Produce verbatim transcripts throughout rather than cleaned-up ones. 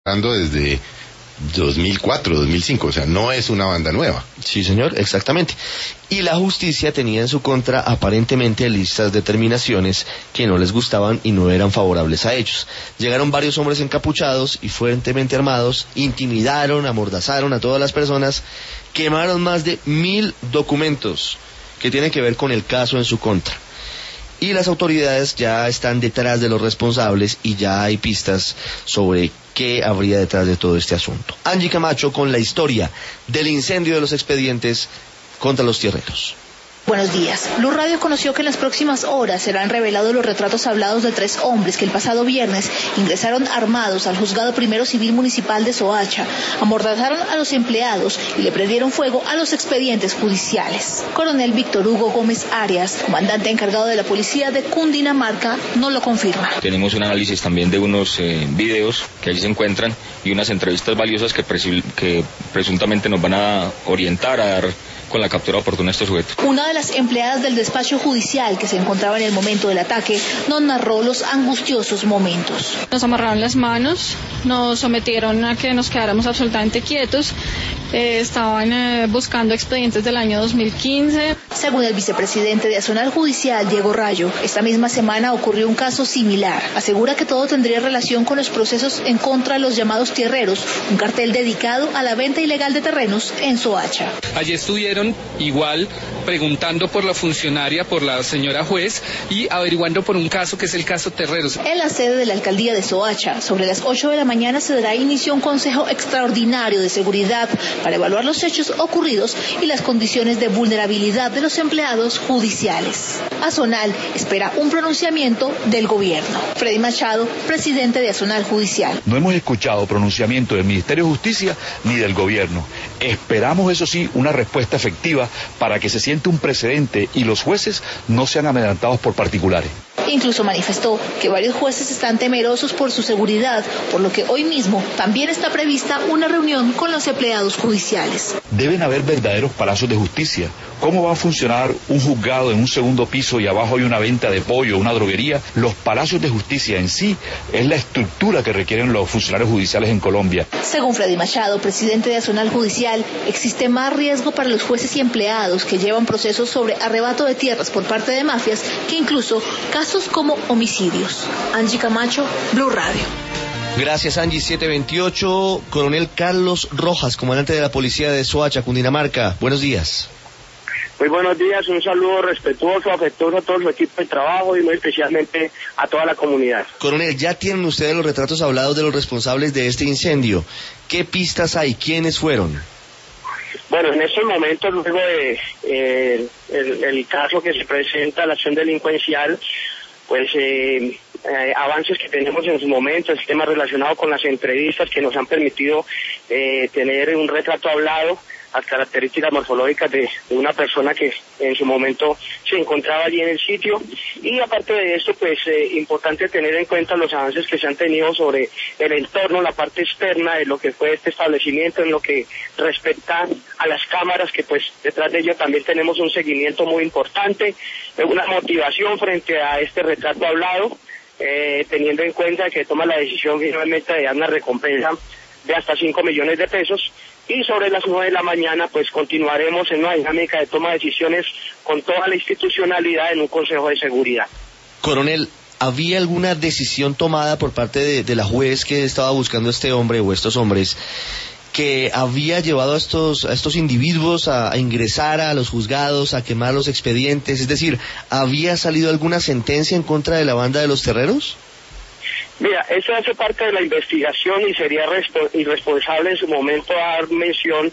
Hablando desde dos mil cuatro, dos mil cinco, o sea, no es una banda nueva. Sí, señor, exactamente. Y la justicia tenía en su contra aparentemente listas de determinaciones que no les gustaban y no eran favorables a ellos. Llegaron varios hombres encapuchados y fuertemente armados, intimidaron, amordazaron a todas las personas, quemaron más de mil documentos que tienen que ver con el caso en su contra. Y las autoridades ya están detrás de los responsables y ya hay pistas sobre qué habría detrás de todo este asunto. Angie Camacho con la historia del incendio de los expedientes contra los tierreros. Buenos días. Blue Radio conoció que en las próximas horas serán revelados los retratos hablados de tres hombres que el pasado viernes ingresaron armados al Juzgado Primero Civil Municipal de Soacha, amordazaron a los empleados y le prendieron fuego a los expedientes judiciales. Coronel Víctor Hugo Gómez Arias, comandante encargado de la policía de Cundinamarca, no lo confirma. Tenemos un análisis también de unos eh, videos que allí se encuentran y unas entrevistas valiosas que, presu- que presuntamente nos van a orientar a dar con la captura oportuna de estos sujetos. Una de las empleadas del despacho judicial que se encontraba en el momento del ataque nos narró los angustiosos momentos. Nos amarraron las manos, nos sometieron a que nos quedáramos absolutamente quietos, eh, estaban eh, buscando expedientes del año dos mil quince. Según el vicepresidente de Azonal Judicial, Diego Rayo, esta misma semana ocurrió un caso similar. Asegura que todo tendría relación con los procesos en contra de los llamados tierreros, un cartel dedicado a la venta ilegal de terrenos en Soacha. Allí estuvieron igual preguntando por la funcionaria, por la señora juez y averiguando por un caso que es el caso Terreros. En la sede de la alcaldía de Soacha, sobre las ocho de la mañana se dará inicio a un consejo extraordinario de seguridad para evaluar los hechos ocurridos y las condiciones de vulnerabilidad de los empleados judiciales. Azonal espera un pronunciamiento del gobierno. Freddy Machado, presidente de Azonal Judicial. No hemos escuchado pronunciamiento del Ministerio de Justicia ni del gobierno. Esperamos, eso sí, una respuesta efectiva para que se siente un precedente y los jueces no sean amedrentados por particulares. Incluso manifestó que varios jueces están temerosos por su seguridad, por lo que hoy mismo también está prevista una reunión con los empleados judiciales. Deben haber verdaderos palacios de justicia. ¿Cómo va a funcionar un juzgado en un segundo piso y abajo hay una venta de pollo, una droguería? Los palacios de justicia en sí es la estructura que requieren los funcionarios judiciales en Colombia. Según Freddy Machado, presidente de Azonal Judicial, existe más riesgo para los jueces y empleados que llevan procesos sobre arrebato de tierras por parte de mafias que incluso casos como homicidios. Angie Camacho, Blue Radio. Gracias, Angie. siete veintiocho, Coronel Carlos Rojas, comandante de la policía de Soacha, Cundinamarca. Buenos días. Muy buenos días, un saludo respetuoso, afectuoso a todo su equipo de trabajo y muy especialmente a toda la comunidad. Coronel, ya tienen ustedes los retratos hablados de los responsables de este incendio. ¿Qué pistas hay? ¿Quiénes fueron? Bueno, en estos momentos, luego de eh, el, el caso que se presenta, la acción delincuencial, pues eh, eh, avances que tenemos en su momento, el tema relacionado con las entrevistas que nos han permitido eh, tener un retrato hablado, las características morfológicas de, de una persona que en su momento se encontraba allí en el sitio. Y aparte de esto, pues eh, importante tener en cuenta los avances que se han tenido sobre el entorno, la parte externa de lo que fue este establecimiento, en lo que respecta a las cámaras, que pues detrás de ello también tenemos un seguimiento muy importante, una motivación frente a este retrato hablado, eh, teniendo en cuenta que toma la decisión finalmente de dar una recompensa de hasta cinco millones de pesos. Y sobre las nueve de la mañana, pues continuaremos en una dinámica de toma de decisiones con toda la institucionalidad en un Consejo de Seguridad. Coronel, ¿había alguna decisión tomada por parte de, de la juez que estaba buscando a este hombre o estos hombres que había llevado a estos, a estos individuos a, a ingresar a los juzgados, a quemar los expedientes? Es decir, ¿había salido alguna sentencia en contra de la banda de los terreros? Mira, eso hace parte de la investigación y sería respo- irresponsable en su momento dar mención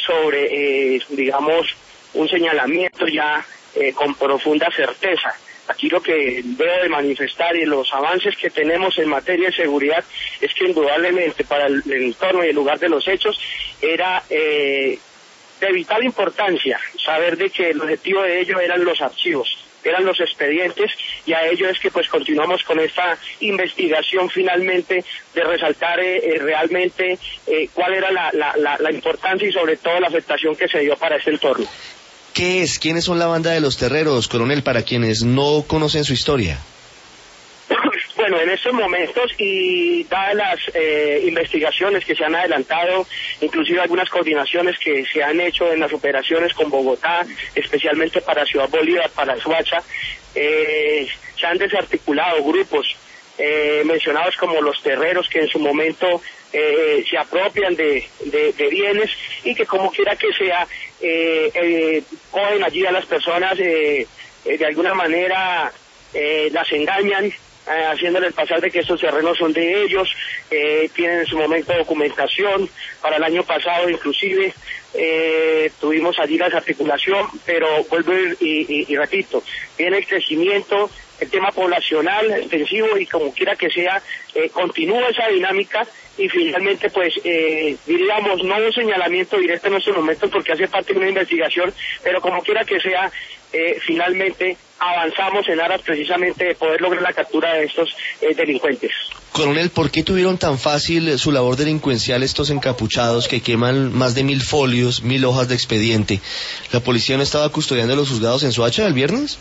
sobre, eh, digamos, un señalamiento ya eh, con profunda certeza. Aquí lo que debo de manifestar y los avances que tenemos en materia de seguridad es que indudablemente para el, el entorno y el lugar de los hechos era eh, de vital importancia saber de que el objetivo de ello eran los archivos, eran los expedientes, y a ello es que pues continuamos con esta investigación finalmente de resaltar eh, eh, realmente eh, cuál era la, la, la, la importancia y sobre todo la afectación que se dio para este entorno. ¿Qué es? ¿Quiénes son la banda de los terreros, coronel, para quienes no conocen su historia? Bueno, Bueno, en estos momentos y dadas las eh, investigaciones que se han adelantado, inclusive algunas coordinaciones que se han hecho en las operaciones con Bogotá, especialmente para Ciudad Bolívar, para Soacha, eh, se han desarticulado grupos eh, mencionados como los terreros que en su momento eh, se apropian de, de, de bienes y que como quiera que sea, eh, eh, cogen allí a las personas, eh, eh, de alguna manera eh, las engañan, Eh, haciéndoles pasar de que estos terrenos son de ellos, eh, tienen en su momento documentación. Para el año pasado inclusive eh, tuvimos allí la desarticulación, pero vuelvo y, y, y repito, viene el crecimiento, el tema poblacional extensivo y como quiera que sea, eh, continúa esa dinámica y finalmente pues eh, diríamos no un señalamiento directo en estos momentos porque hace parte de una investigación, pero como quiera que sea, eh, finalmente avanzamos en aras precisamente de poder lograr la captura de estos eh, delincuentes. Coronel, ¿por qué tuvieron tan fácil su labor delincuencial estos encapuchados que queman más de mil folios, mil hojas de expediente? ¿La policía no estaba custodiando los juzgados en Soacha el viernes?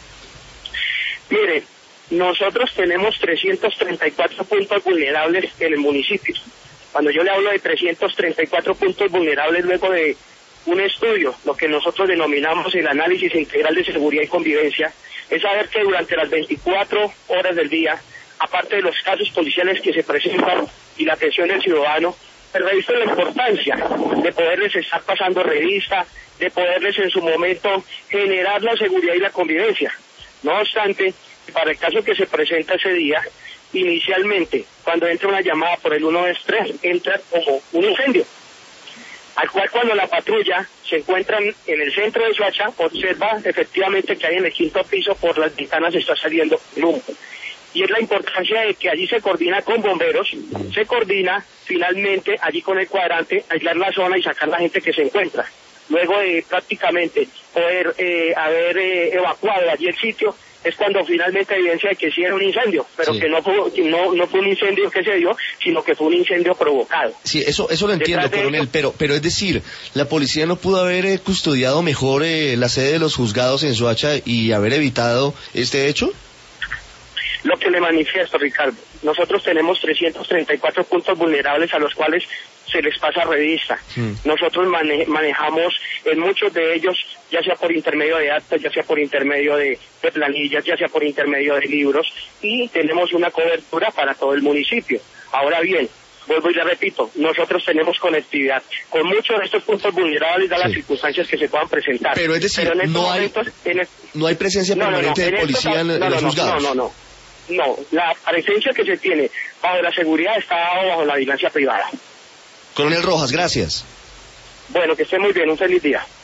Mire, nosotros tenemos trescientos treinta y cuatro puntos vulnerables en el municipio. Cuando yo le hablo de trescientos treinta y cuatro puntos vulnerables luego de un estudio, lo que nosotros denominamos el análisis integral de seguridad y convivencia, es saber que durante las veinticuatro horas del día, aparte de los casos policiales que se presentan y la atención del ciudadano, el revisto la importancia de poderles estar pasando revista, de poderles en su momento generar la seguridad y la convivencia. No obstante, para el caso que se presenta ese día, inicialmente, cuando entra una llamada por el uno dos tres, entra como un incendio, al cual cuando la patrulla se encuentra en el centro de Soacha, observa efectivamente que hay en el quinto piso, por las ventanas está saliendo el humo. Y es la importancia de que allí se coordina con bomberos, se coordina finalmente allí con el cuadrante, aislar la zona y sacar la gente que se encuentra. Luego de prácticamente poder eh, haber eh, evacuado allí el sitio, es cuando finalmente evidencia de que sí era un incendio, pero sí, que no fue, no, no fue un incendio que se dio, sino que fue un incendio provocado. Sí, eso eso lo entiendo, coronel, pero pero es decir, ¿la policía no pudo haber eh, custodiado mejor eh, la sede de los juzgados en Soacha y haber evitado este hecho? Lo que le manifiesto, Ricardo, nosotros tenemos trescientos treinta y cuatro puntos vulnerables a los cuales se les pasa revista. Mm. Nosotros mane manejamos en muchos de ellos, ya sea por intermedio de actas, ya sea por intermedio de, de planillas, ya sea por intermedio de libros, y tenemos una cobertura para todo el municipio. Ahora bien, vuelvo y le repito, nosotros tenemos conectividad con muchos de estos puntos vulnerables, dadas sí. las circunstancias que se puedan presentar. Pero es decir, Pero en no, hay, momentos, en el... no hay presencia no, permanente no, no, de policía en, no, en los no, juzgados. No, no, no. No, la presencia que se tiene bajo la seguridad está bajo la vigilancia privada. Coronel Rojas, gracias. Bueno, que esté muy bien, un feliz día.